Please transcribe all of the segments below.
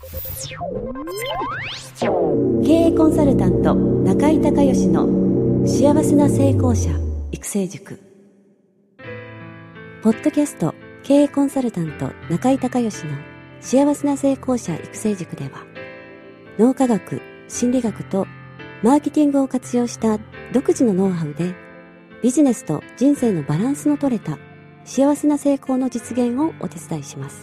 経営コンサルタント中井孝義の幸せな成功者育成塾。ポッドキャスト経営コンサルタント中井孝義の幸せな成功者育成塾では、脳科学、心理学とマーケティングを活用した独自のノウハウで、ビジネスと人生のバランスの取れた幸せな成功の実現をお手伝いします。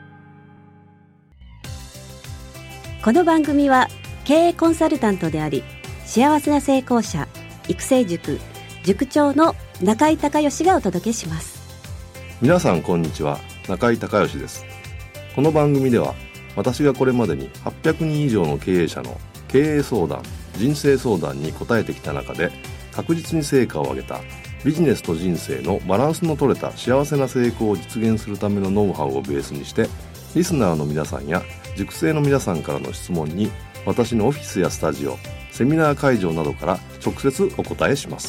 この番組は経営コンサルタントであり、幸せな成功者育成塾塾長の中井孝義がお届けします。 皆さんこんにちは、中井孝義です。この番組では、私がこれまでに800人以上の経営者の経営相談、人生相談に答えてきた中で、確実に成果を上げたビジネスと人生のバランスの取れた幸せな成功を実現するためのノウハウをベースにして、リスナーの皆さんや塾生の皆さんからの質問に、私のオフィスやスタジオ、セミナー会場などから直接お答えします。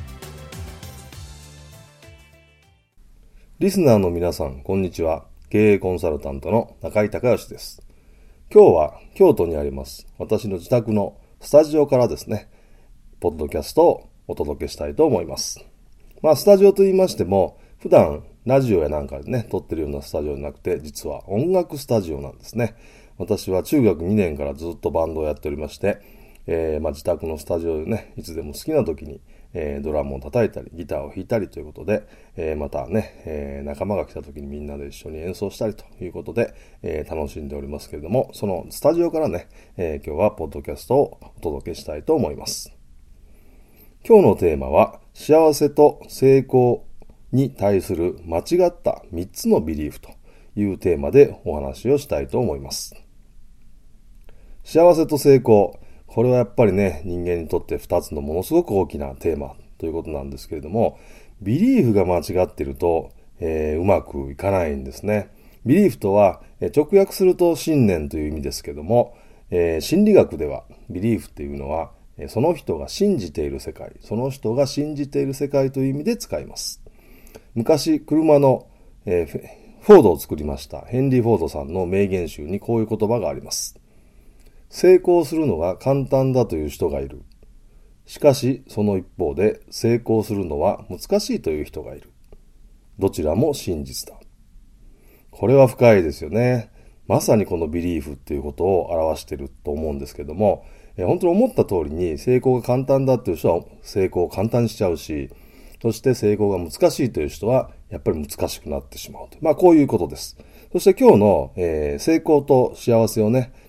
リスナーの皆さん、こんにちは。経営コンサルタントの中井孝義です。今日は京都にあります私の自宅のスタジオからですね、ポッドキャストをお届けしたいと思います。スタジオと言いましても、普段ラジオやなんかでね、撮ってるようなスタジオじゃなくて、実は音楽スタジオなんですね。私は中学2年からずっとバンドをやっておりまして、自宅のスタジオでね、いつでも好きな時に、ドラムを叩いたり、ギターを弾いたりということで、またね、仲間が来た時にみんなで一緒に演奏したりということで、楽しんでおりますけれども、そのスタジオからね、今日はポッドキャストをお届けしたいと思います。今日のテーマは、幸せと成功に対する間違った3つのビリーフというテーマでお話をしたいと思います。幸せと成功、これはやっぱりね、人間にとって2つのものすごく大きなテーマということなんですけれども、ビリーフが間違っていると、うまくいかないんですね。ビリーフとは、直訳すると信念という意味ですけども、心理学ではビリーフっていうのは、その人が信じている世界、その人が信じている世界という意味で使います。昔、車の、フォードを作りましたヘンリー・フォードさんの名言集にこういう言葉があります。成功するのが簡単だという人がいる。しかし、その一方で成功するのは難しいという人がいる。どちらも真実だ。これは深いですよね。まさにこのビリーフっていうことを表していると思うんですけども、本当に思った通りに成功が簡単だっていう人は成功を簡単にしちゃうし、そして成功が難しいという人はやっぱり難しくなってしまうと。こういうことです。そして今日の、成功と幸せをね、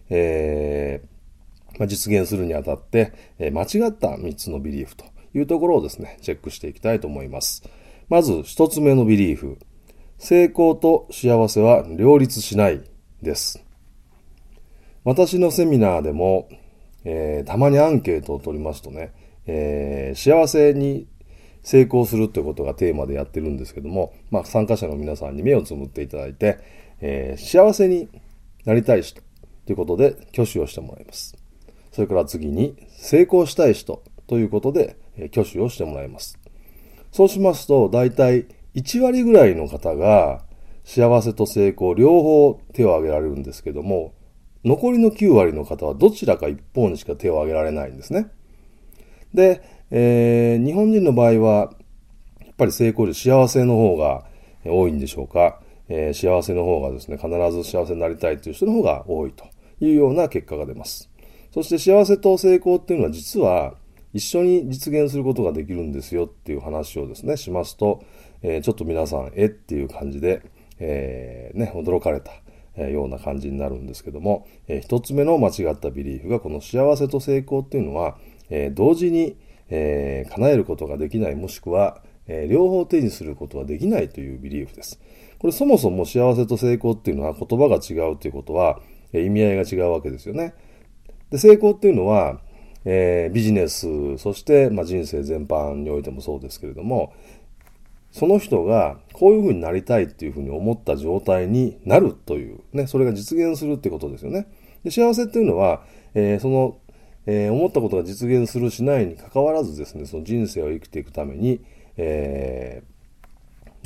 実現するにあたって、間違った3つのビリーフというところをですね、チェックしていきたいと思います。まず1つ目のビリーフ。成功と幸せは両立しないです。私のセミナーでも、たまにアンケートを取りますとね、幸せに成功するということがテーマでやってるんですけども、参加者の皆さんに目をつむっていただいて、幸せになりたい人ということで挙手をしてもらいます。それから次に成功したい人ということで挙手をしてもらいます。そうしますと大体1割ぐらいの方が幸せと成功両方手を挙げられるんですけども、残りの9割の方はどちらか一方にしか手を挙げられないんですね。で、日本人の場合はやっぱり成功率幸せの方が多いんでしょうか。幸せの方がですね、必ず幸せになりたいという人の方が多いというような結果が出ます。そして幸せと成功っていうのは実は一緒に実現することができるんですよっていう話をですね、しますと、ちょっと皆さんっていう感じで、驚かれたような感じになるんですけども、一つ目の間違ったビリーフがこの幸せと成功っていうのは、同時に、叶えることができない、もしくは、両方手にすることができないというビリーフです。これそもそも幸せと成功っていうのは言葉が違うということは、意味合いが違うわけですよね。で、成功っていうのは、ビジネス、そして、人生全般においてもそうですけれども、その人がこういうふうになりたいっていうふうに思った状態になるというね、それが実現するってことですよね。で、幸せっていうのは、思ったことが実現するしないに関わらずですね、その人生を生きていくために、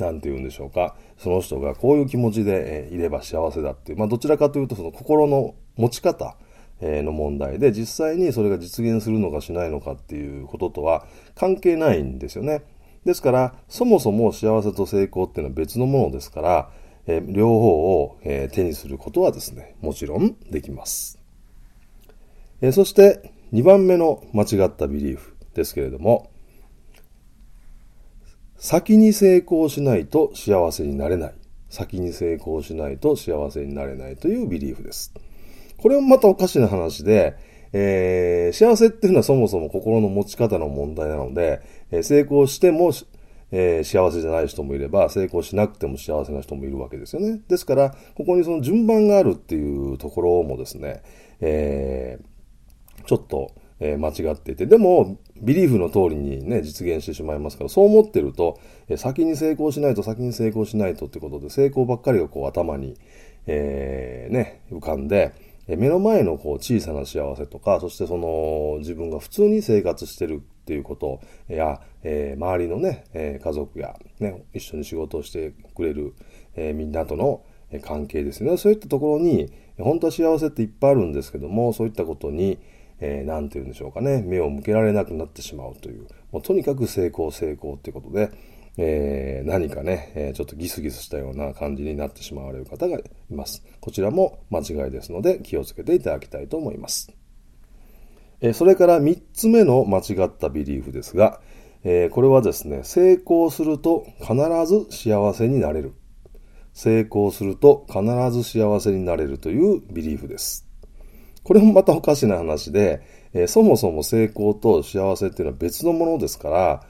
なんて言うんでしょうか、その人がこういう気持ちでいれば幸せだっていう、どちらかというとその心の持ち方の問題で、実際にそれが実現するのかしないのかっていうこととは関係ないんですよね。ですから、そもそも幸せと成功っていうのは別のものですから、両方を手にすることはですね、もちろんできます。そして2番目の間違ったビリーフですけれども、先に成功しないと幸せになれない。先に成功しないと幸せになれないというビリーフです。これもまたおかしな話で、幸せっていうのはそもそも心の持ち方の問題なので、成功しても、幸せじゃない人もいれば、成功しなくても幸せな人もいるわけですよね。ですから、ここにその順番があるっていうところもですね、ちょっと間違っていて、でもビリーフの通りにね実現してしまいますから、そう思ってると先に成功しないとってことで、成功ばっかりがこう頭に、浮かんで、目の前のこう小さな幸せとか、そしてその自分が普通に生活してるっていうことや、周りのね、家族や、ね、一緒に仕事をしてくれる、みんなとの関係ですね。そういったところに本当は幸せっていっぱいあるんですけども、そういったことになんて言うんでしょうかね、目を向けられなくなってしまうという、もうとにかく成功っていうことで、何かね、ちょっとギスギスしたような感じになってしまわれる方がいます。こちらも間違いですので気をつけていただきたいと思います。それから3つ目の間違ったビリーフですが、これはですね、成功すると必ず幸せになれる。成功すると必ず幸せになれるというビリーフです。これもまたおかしな話で、そもそも成功と幸せっていうのは別のものですから、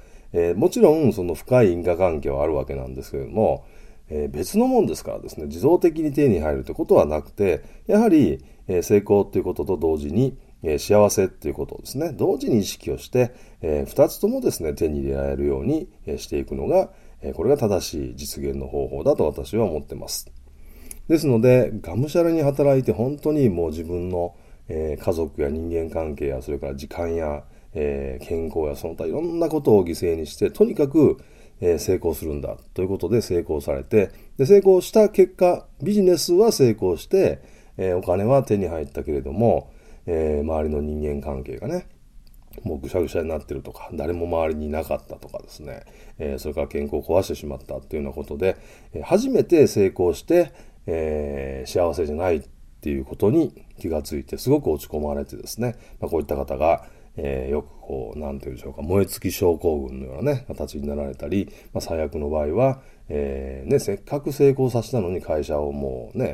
もちろんその深い因果関係はあるわけなんですけれども、別のものですからですね、自動的に手に入るということはなくて、やはり、成功ということと同時に、幸せっていうことをですね、同時に意識をして、二つともですね、手に入れられるようにしていくのが、これが正しい実現の方法だと私は思っています。ですので、がむしゃらに働いて本当にもう自分の、家族や人間関係や、それから時間や、健康やその他いろんなことを犠牲にして、とにかく、成功するんだということで成功されて、で成功した結果、ビジネスは成功して、お金は手に入ったけれども、周りの人間関係がね、もうぐしゃぐしゃになってるとか、誰も周りにいなかったとかですね、それから健康を壊してしまったっていうようなことで、初めて成功して、幸せじゃないっていうことに気がついて、すごく落ち込まれてですね、こういった方が、よくこう、なんていうんでしょうか、燃え尽き症候群のようなね、形になられたり、最悪の場合は、せっかく成功させたのに会社をもうね、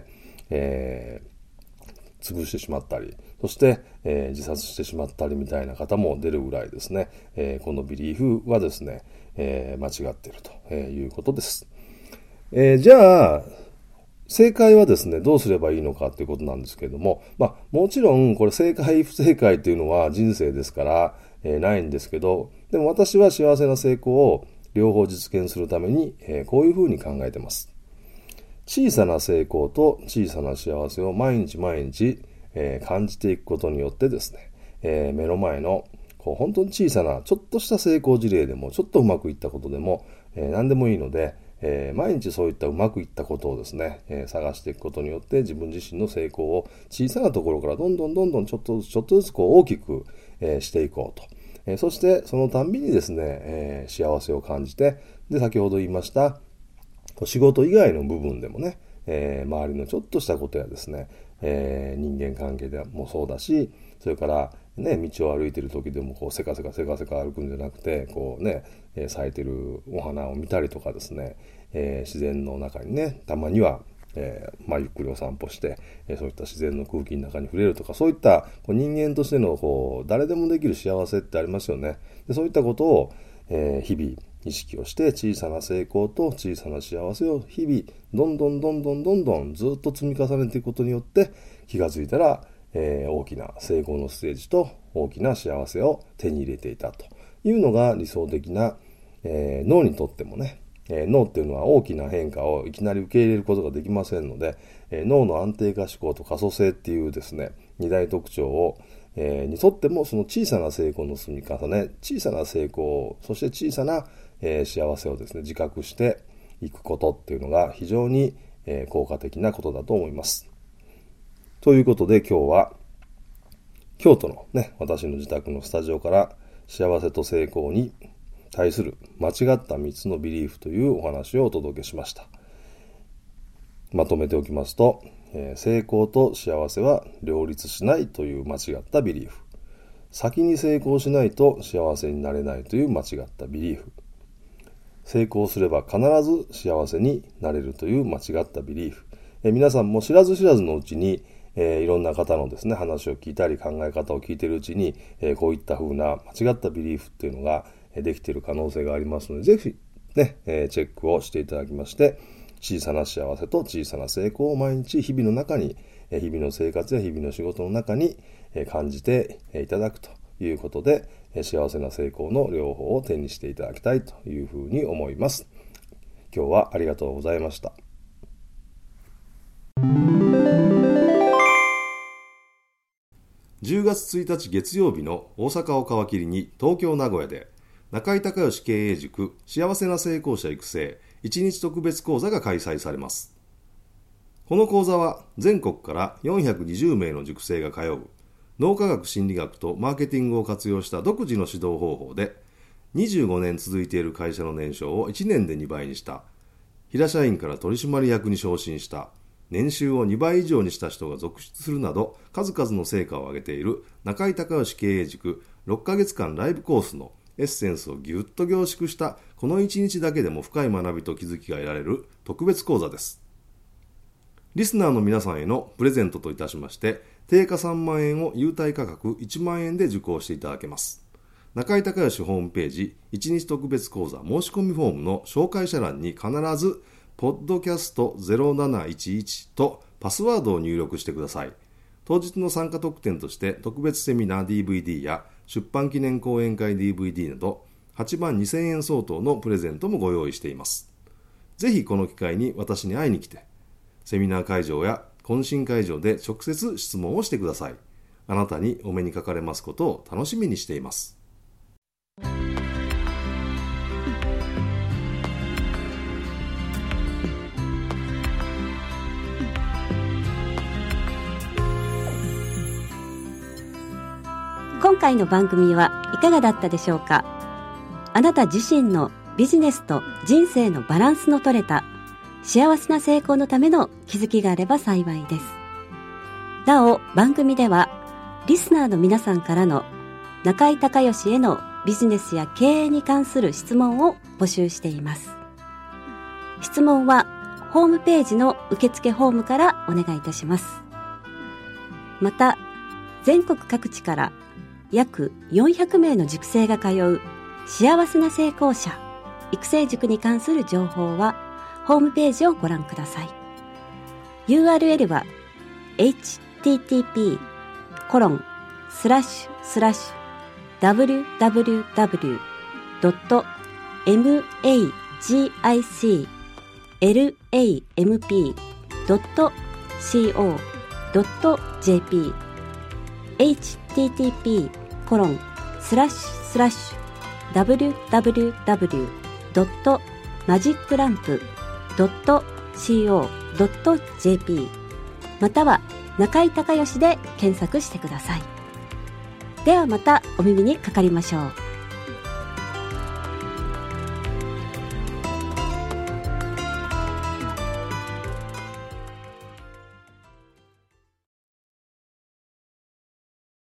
潰してしまったり、そして、自殺してしまったりみたいな方も出るぐらいですね、このビリーフはですね、間違っているということです。じゃあ、正解はですね、どうすればいいのかということなんですけれども、もちろんこれ正解不正解というのは人生ですから、ないんですけど、でも私は幸せな成功を両方実現するために、こういうふうに考えています。小さな成功と小さな幸せを毎日毎日、感じていくことによってですね、目の前のこう本当に小さなちょっとした成功事例でも、ちょっとうまくいったことでも、何でもいいので、毎日そういったうまくいったことをですね、探していくことによって自分自身の成功を小さなところからどんどんちょっとずつこう大きく、していこうと、そしてそのたんびにですね、幸せを感じて、で先ほど言いました仕事以外の部分でもね、周りのちょっとしたことやですね、人間関係でもそうだし、それからね、道を歩いている時でもこうせかせか歩くんじゃなくて、こうね、咲いてるお花を見たりとかですね、自然の中にね、たまには、ゆっくりお散歩して、そういった自然の空気の中に触れるとか、そういったこう人間としてのこう誰でもできる幸せってありますよね。でそういったことを、日々意識をして、小さな成功と小さな幸せを日々どんどんずっと積み重ねていくことによって、気がついたら、大きな成功のステージと大きな幸せを手に入れていたというのが理想的な、脳にとってもね、脳っていうのは大きな変化をいきなり受け入れることができませんので、脳の安定化思考と可塑性っていうですね、二大特徴を、にとってもその小さな成功の積み重ね、小さな成功、そして小さな、幸せをですね、自覚して、 いくことっていうのが非常に効果的なことだと思います。ということで今日は京都のね、私の自宅のスタジオから幸せと成功に対する間違った3つのビリーフというお話をお届けしました。まとめておきますと、成功と幸せは両立しないという間違ったビリーフ。先に成功しないと幸せになれないという間違ったビリーフ。成功すれば必ず幸せになれるという間違ったビリーフ。皆さんも知らず知らずのうちに、いろんな方のですね、話を聞いたり考え方を聞いているうちに、こういった風な間違ったビリーフっていうのができている可能性がありますので、ぜひね、チェックをしていただきまして、小さな幸せと小さな成功を毎日日々の中に、日々の生活や日々の仕事の中に感じていただくということで、幸せな成功の両方を手にしていただきたいというふうに思います。今日はありがとうございました。10月1日月曜日の大阪を皮切りに東京名古屋で中井隆義経営塾幸せな成功者育成1日特別講座が開催されます。この講座は全国から420名の塾生が通う脳科学心理学とマーケティングを活用した独自の指導方法で、25年続いている会社の年商を1年で2倍にした、平社員から取締役に昇進した、年収を2倍以上にした人が続出するなど数々の成果を上げている中井隆義経営塾6ヶ月間ライブコースのエッセンスをぎゅっと凝縮したこの1日だけでも深い学びと気づきが得られる特別講座です。リスナーの皆さんへのプレゼントといたしまして、定価3万円を優待価格1万円で受講していただけます。中井隆義ホームページ1日特別講座申し込みフォームの紹介者欄に必ずポッドキャスト0711とパスワードを入力してください。当日の参加特典として特別セミナー DVD や出版記念講演会 DVD など8万2000円相当のプレゼントもご用意しています。ぜひこの機会に私に会いに来て、セミナー会場や懇親会場で直接質問をしてください。あなたにお目にかかれますことを楽しみにしています。 今回の番組はいかがだったでしょうか。あなた自身のビジネスと人生のバランスの取れた幸せな成功のための気づきがあれば幸いです。なお、番組ではリスナーの皆さんからの中井隆義へのビジネスや経営に関する質問を募集しています。質問はホームページの受付フォームからお願いいたします。また、全国各地から約400名の塾生が通う幸せな成功者育成塾に関する情報はホームページをご覧ください。 URL は http://www.magiclamp.co.jp http://www.magiclamp.co.jp または中井隆義で検索してください。ではまたお耳にかかりましょう。